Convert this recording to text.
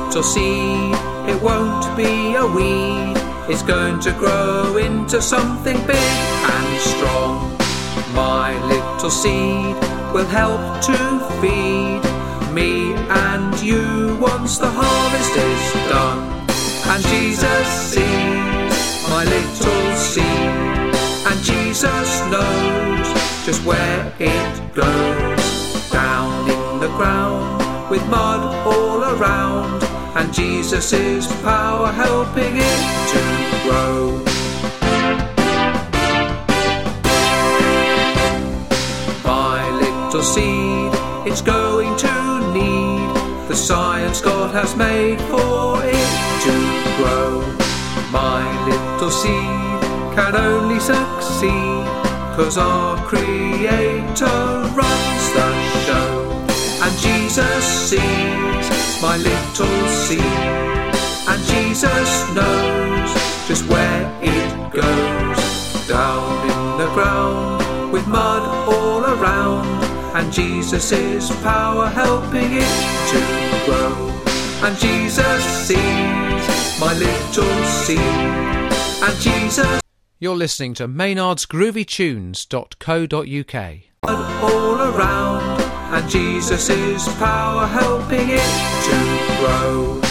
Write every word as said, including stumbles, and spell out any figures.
little seed, it won't be a weed. It's going to grow into something big and strong. My little seed will help to feed me and you once the harvest is done. And Jesus sees my little seed, and Jesus knows just where it goes. Down in the ground with mud all around, and Jesus' power helping it to grow. My little seed, it's going to need the science God has made for it to grow. My little seed can only succeed 'cause our Creator runs the show. And Jesus sees my little seed, and Jesus knows just where it goes. Down in the ground with mud all around, and Jesus' power helping it to grow. And Jesus sees my little seed, and Jesus... You're listening to maynards groovy tunes dot co dot uk. All around, and Jesus' power helping it to grow.